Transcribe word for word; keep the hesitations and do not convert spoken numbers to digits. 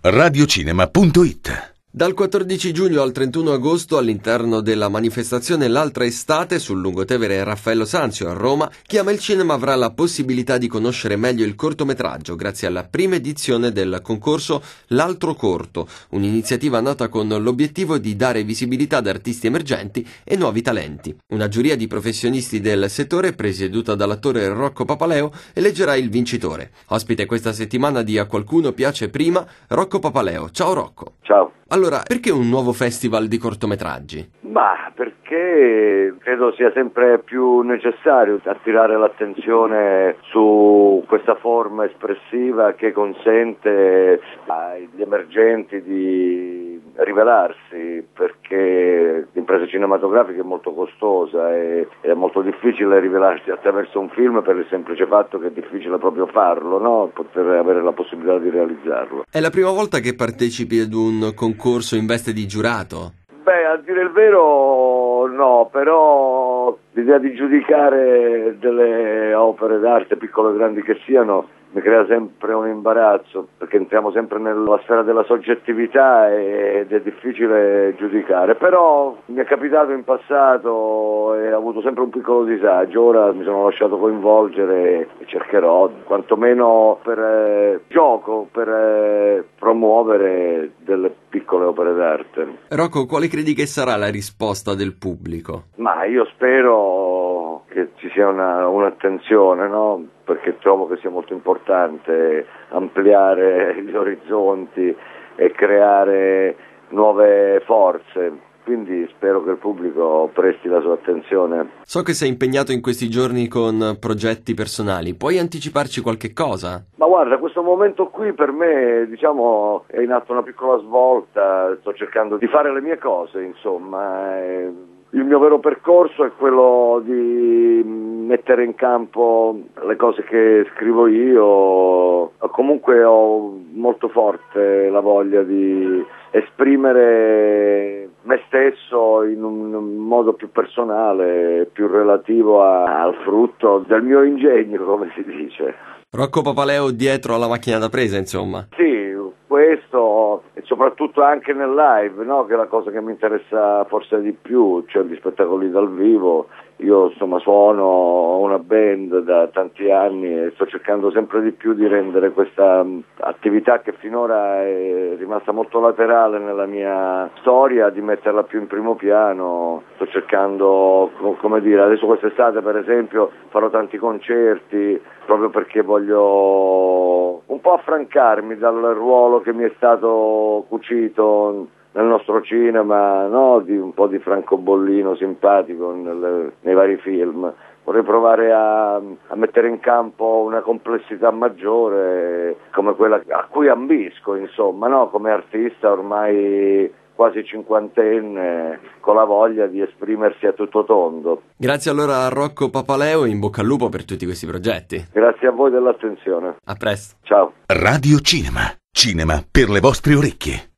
radiocinema punto it. Dal quattordici giugno al trentuno agosto, all'interno della manifestazione L'altra estate sul lungotevere Raffaello Sanzio a Roma, Chi ama il cinema avrà la possibilità di conoscere meglio il cortometraggio grazie alla prima edizione del concorso L'altro corto, un'iniziativa nata con l'obiettivo di dare visibilità ad artisti emergenti e nuovi talenti. Una giuria di professionisti del settore, presieduta dall'attore Rocco Papaleo, eleggerà il vincitore. Ospite questa settimana di A qualcuno piace prima, Rocco Papaleo. Ciao Rocco. Ciao. Allora, perché un nuovo festival di cortometraggi? Ma perché credo sia sempre più necessario attirare l'attenzione su questa forma espressiva che consente agli emergenti di rivelarsi, perché l'impresa cinematografica è molto costosa e è molto difficile rivelarsi attraverso un film per il semplice fatto che è difficile proprio farlo, no? Poter avere la possibilità di realizzarlo. È la prima volta che partecipi ad un concorso in veste di giurato? Beh, a dire il vero no, però l'idea di giudicare delle opere d'arte, piccole o grandi che siano, mi crea sempre un imbarazzo, perché entriamo sempre nella sfera della soggettività ed è difficile giudicare, però mi è capitato in passato e ho avuto sempre un piccolo disagio. Ora mi sono lasciato coinvolgere e cercherò, quantomeno per eh, gioco, per eh, promuovere delle piccole opere d'arte. Rocco, quale credi che sarà la risposta del pubblico? Ma io spero che ci sia una, un'attenzione, no? Perché trovo che sia molto importante ampliare gli orizzonti e creare nuove forze, quindi spero che il pubblico presti la sua attenzione. So che sei impegnato in questi giorni con progetti personali, puoi anticiparci qualche cosa? Ma guarda, questo momento qui per me, diciamo, è in atto una piccola svolta, sto cercando di fare le mie cose, insomma. E il mio vero percorso è quello di mettere in campo le cose che scrivo io. Comunque ho molto forte la voglia di esprimere me stesso in un modo più personale, più relativo a, al frutto del mio ingegno, come si dice. Rocco Papaleo dietro alla macchina da presa, insomma. Sì, questo e soprattutto anche nel live, no? Che è la cosa che mi interessa forse di più, cioè gli spettacoli dal vivo. Io insomma suono una band da tanti anni e sto cercando sempre di più di rendere questa attività, che finora è rimasta molto laterale nella mia storia, di metterla più in primo piano. Sto cercando, come dire, adesso quest'estate per esempio farò tanti concerti, proprio perché voglio un po' affrancarmi dal ruolo che mi è stato cucito nel nostro cinema, no? Di un po' di francobollino simpatico nelle, nei vari film. Vorrei provare a, a mettere in campo una complessità maggiore, come quella a cui ambisco, insomma, no? Come artista ormai quasi cinquantenne, con la voglia di esprimersi a tutto tondo. Grazie allora a Rocco Papaleo e in bocca al lupo per tutti questi progetti. Grazie a voi dell'attenzione. A presto. Ciao. Radio Cinema. Cinema per le vostre orecchie.